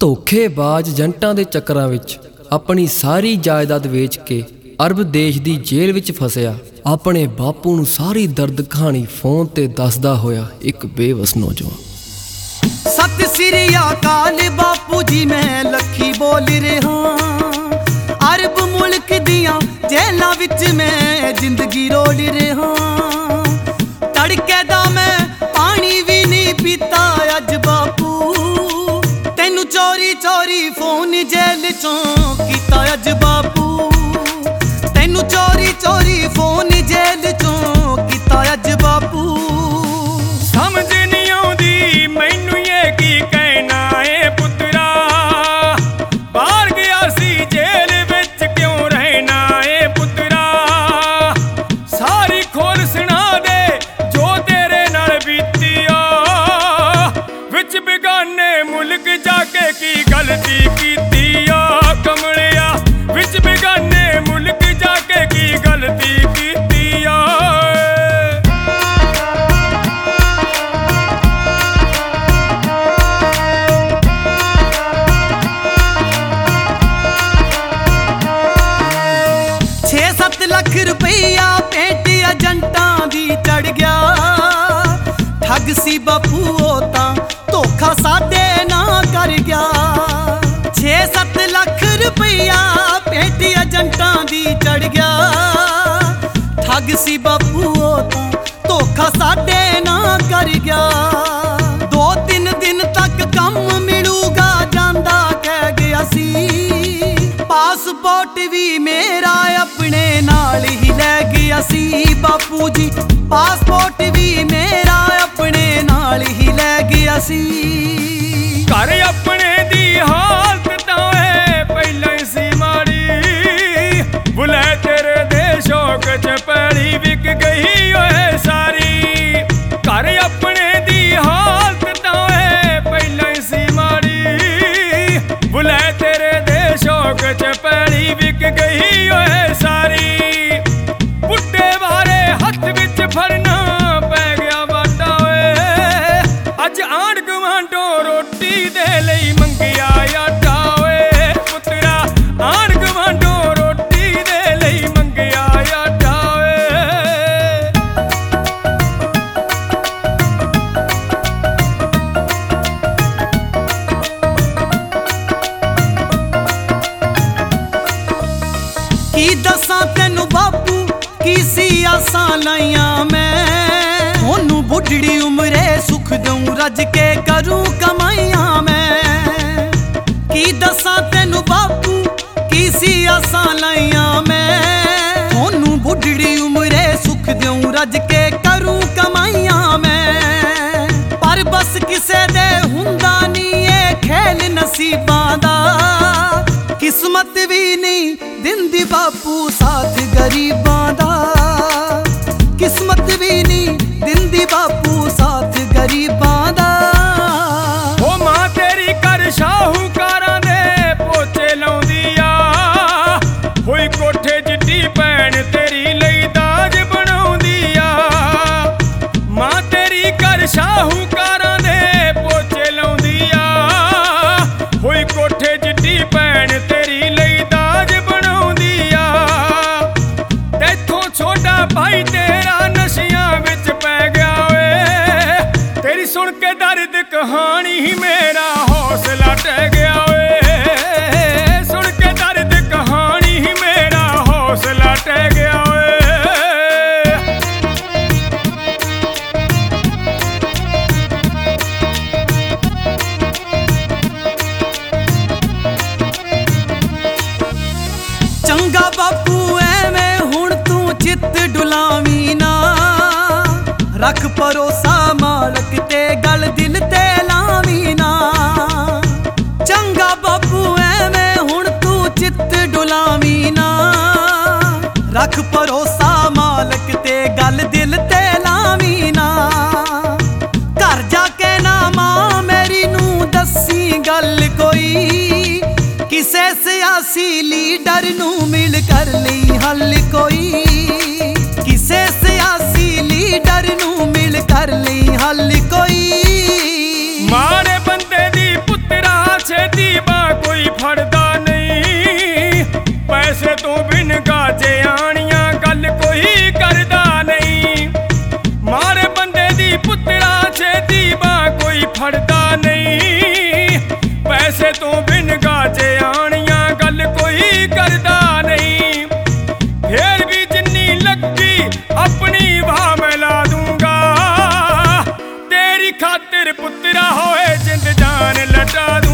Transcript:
ਧੋਖੇਬਾਜ਼ ਏਜੰਟਾਂ ਦੇ ਚੱਕਰਾਂ ਵਿੱਚ ਆਪਣੀ ਸਾਰੀ ਜਾਇਦਾਦ ਵੇਚ ਕੇ ਅਰਬ ਦੇਸ਼ ਦੀ ਜੇਲ੍ਹ ਵਿੱਚ ਫਸਿਆ ਆਪਣੇ ਬਾਪੂ ਨੂੰ ਸਾਰੀ ਦਰਦ ਕਹਾਣੀ ਫੋਨ ਤੇ ਦੱਸਦਾ ਹੋਇਆ ਇੱਕ ਬੇਵਸ ਨੌਜਵਾਨ। ਸਤਿ ਸ੍ਰੀ ਅਕਾਲ ਬਾਪੂ ਜੀ, ਮੈਂ ਲੱਖੀ ਬੋਲ ਰਿਹਾ। ਅਰਬ ਮੁਲਕ ਦੀਆਂ ਜੇਲਾਂ ਵਿੱਚ ਮੈਂ ਜ਼ਿੰਦਗੀ ਰੋਲ ਰਿਹਾ। ਤੜਕੇ ਦਾ ਮੈਂ ਪਾਣੀ ਵੀ ਨਹੀਂ ਪੀਤਾ ਅੱਜ ਬਾਪੂ, ਤੈਨੂੰ ਚੋਰੀ ਚੋਰੀ ਫੋਨ ਜੇਲ੍ਹ ਚੋਂ ਕੀਤਾ ਅੱਜ ਬਾਪੂ, ਤੈਨੂੰ ਚੋਰੀ ਚੋਰੀ ਫੋਨ ਜੇਲ੍ਹ ਚੋਂ ਕੀਤਾ ਅੱਜ ਬਾਪੂ। ਸਮਝ ਨਹੀਂ ਆਉਂਦੀ ਮੈਨੂੰ ਇਹ ਕੀ ਕਹਿਣਾ ਏ ਪੁੱਤਰਾ, ਬਾਹਰ ਗਿਆ ਸੀ ਜੇਲ੍ਹ ਵਿੱਚ ਕਿਉਂ ਰਹਿਣਾ ਏ ਪੁੱਤਰਾ। ਸਾਰੀ ਖੋਲ ਸੁਣਾ ਦੇ ਜੋ ਤੇਰੇ ਨਾਲ ਬੀਤੀ ਆ, ਵਿੱਚ ਬੇਗਾਨੇ ਮੁਲਕ ਜਾ ਕੇ ਕੀ ਗਲਤੀ ਕੀਤੀ ਆ ਕਮਲਿਆ, ਵਿੱਚ ਬੇਗਾਨੇ ਮੁਲਕ ਜਾ ਕੇ ਕੀ ਗਲਤੀ ਕੀਤੀ ਆ। 6-7 ਲੱਖ ਰੁਪਈਆ ਪੇਟ ਏਜੰਟਾਂ ਦੀ ਚੜ ਗਿਆ। ਠੱਗ ਸੀ ਬਾਪੂ ਉਹ ਤਾਂ ਧੋਖਾ ਸਾਡੇ ਨਾਲ ਕਰ ਗਿਆ। 6-7 ਲੱਖ ਰੁਪਈਆ ਪੇਟ ਏਜੰਟਾਂ ਦੀ ਚੜ ਗਿਆ। ਠੱਗ ਸੀ ਬਾਪੂ ਉਹ ਤਾਂ ਧੋਖਾ ਸਾਡੇ ਨਾਲ ਕਰ ਗਿਆ। 2-3 ਦਿਨ ਤੱਕ ਕੰਮ ਮਿਲੂਗਾ ਜਾਂਦਾ ਕਹਿ ਗਿਆ ਸੀ। ਪਾਸਪੋਰਟ ਵੀ ਮੇਰਾ ਆਪਣੇ ਨਾਲ ਹੀ ਲੈ ਗਿਆ ਸੀ ਬਾਪੂ ਜੀ, ਪਾਸਪੋਰਟ ਵੀ ਮੇਰਾ ਆਪਣੇ ਨਾਲ ਹੀ ਲੈ ਗਿਆ ਸੀ। ਘਰ ਆਪਣੇ ਦੀ ਹਾਲਤ ਤਾਂ ਏ ਪਹਿਲਾਂ ਹੀ ਸੀ ਮਾੜੀ, ਬੁਲੇ ਤੇਰੇ ਦੇ ਸ਼ੌਕ ਚ ਪੈਲੀ ਵਿਕ ਗਈ ਓਏ ਸਾਰੀ। ਘਰ ਆਪਣੇ ਦੀ ਹਾਲਤ ਤਾਂ ਏ ਪਹਿਲਾਂ ਹੀ ਸੀ ਮਾੜੀ, ਬੁਲੇ ਤੇਰੇ ਦੇ ਸ਼ੌਕ ਚ ਪੈਲੀ ਵਿਕ ਗਈ ਓਏ ਸਾਰੀ। ਬੁੱਢੇ ਬਾਰੇ ਹੱਥ ਵਿੱਚ ਫੜਨਾ ਪੈ ਗਿਆ ਵਾਟਾ ਓਏ, ਅੱਜ ਆਂਢ ਗੁਆਂਢੋਂ ਰੋਟੀ ਦੇ ਲਈ ਮੰਗਿਆ ਆਟਾ ਓਏ ਪੁੱਤਰਾ, ਆਂਢ ਗੁਆਂਢੋਂ ਰੋਟੀ ਦੇ ਲਈ ਮੰਗਿਆ ਆਟਾ ਓਏ। ਕੀ ਦੱਸਾਂ ਤੈਨੂੰ ਬਾਪੂ ਕੀ ਸੀ ਆਸਾਂ ਲਾਈਆਂ ਮੈਂ, ਉਹਨੂੰ ਬੁੱਢੜੀ ਉਮਰੇ ਸੁਖ ਦਊਂ ਰੱਜ ਕੇ ਕਰੂੰ ਕਮਾਈਆਂ ਮੈਂ। ਕੀ ਦੱਸਾਂ ਤੈਨੂੰ ਬਾਪੂ ਕੀ ਸੀ ਆਸਾਂ ਲਾਈਆਂ ਮੈਂ, ਉਹਨੂੰ ਬੁੱਢੜੀ ਉਮਰੇ ਸੁਖ ਦਊਂ ਰੱਜ ਕੇ ਕਰੂੰ ਕਮਾਈਆਂ ਮੈਂ। ਪਰ ਬਸ ਕਿਸੇ ਦੇ ਹੁੰਦਾ ਨਹੀਂ ਇਹ ਖੇਲ ਨਸੀਬਾਂ ਦਾ, ਕਿਸਮਤ ਵੀ ਨਹੀਂ ਦਿੰਦੀ ਬਾਪੂ ਸਾਥ ਗਰੀਬਾਂ ਦਾ, ਕਿਸਮਤ ਵੀ ਨਹੀਂ ਦਿੰਦੀ ਬਾਪੂ ਸਾਥ ਗਰੀਬਾਂ ਦਾ। ਉਹ ਮਾਂ ਤੇਰੀ ਕਰ ਸ਼ਾਹੂਕਾਰਾਂ ਦੇ ਪੋਚੇ ਲਾਉਂਦੀ ਆ, ਹੋਈ ਕੋਠੇ ਜਿੱਡੀ ਭੈਣ ਤੇਰੀ ਲਈ ਦਾਜ ਬਣਾਉਂਦੀ ਆ। ਮਾਂ ਤੇਰੀ ਕਰ ਸ਼ਾਹੂਕਾਰਾਂ ਦੇ ਪੋਚੇ ਲਾਉਂਦੀ ਆ, ਹੋਈ ਕੋਠੇ ਜਿੱਡੀ ਭੈਣ ਤੇਰੀ ਲਈ ਦਾਜ ਬਣਾਉਂਦੀ ਆ। ਤੈਥੋਂ ਛੋਟਾ ਭਾਈ ਤੇਰਾ ਨਸ਼ਿਆਂ ਵਿੱਚ ਪੈ ਗਿਆ ਓਏ, ਤੇਰੀ ਸੁਣ ਕੇ ਦਰਦ ਕਹਾਣੀ ਹੀ ਮੇਰਾ ਹੌਸਲਾ ਟਹਿ ਗਿਆ ਓਏ, ਸੁਣ ਕੇ ਦਰਦ ਕਹਾਣੀ ਹੀ ਮੇਰਾ ਹੌਸਲਾ ਟਹਿ ਗਿਆ ਓਏ। ਚੰਗਾ ਬਾਪੂ ਐਵੇਂ ਹੁਣ ਤੂੰ ਚਿੱਤ ਡੁਲਾਵੀਂ ਨਾ, ਰੱਖ ਭਰੋਸਾ ਮਾਲਕ ਤੇ ਗੱਲ ਦਿਲ ਤੇ ਲਾਵੀਂ ਨਾ। ਚੰਗਾ ਬਾਪੂ ਐਵੇਂ ਹੁਣ ਤੂੰ ਚਿੱਤ ਡੁਲਾਵੀਂ ਨਾ, ਰੱਖ ਭਰੋਸਾ ਮਾਲਕ ਤੇ ਗੱਲ ਦਿਲ ਤੇ ਲਾਵੀਂ ਨਾ। ਘਰ ਜਾ ਕੇ ਨਾ ਮਾਂ ਮੇਰੀ ਨੂੰ ਦੱਸੀ ਗੱਲ ਕੋਈ, ਕਿਸੇ ਸਿਆਸੀ ਲੀਡਰ ਨੂੰ ਮਿਲ ਕਰ ਲਈ ਹੱਲ ਕੋਈ, ਕਿਸੇ ਸਿਆਸੀ ਲੀਡਰ ਨੂੰ ਮਿਲ ਕਰ ਲਈ ਹੱਲ ਕੋਈ। ਮਾੜੇ ਬੰਦੇ ਦੀ ਪੁੱਤਰਾ ਛੇਤੀ ਲੁਟਾ ਦੂੰ